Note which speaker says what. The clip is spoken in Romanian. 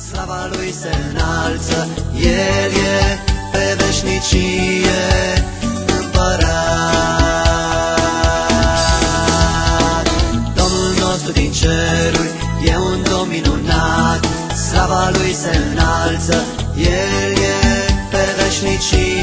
Speaker 1: Slava lui se înalță, El e pe veșnicie împărat. Domnul nostru din ceruri e un Domn minunat, slava lui se înalță, El e pe veșnicie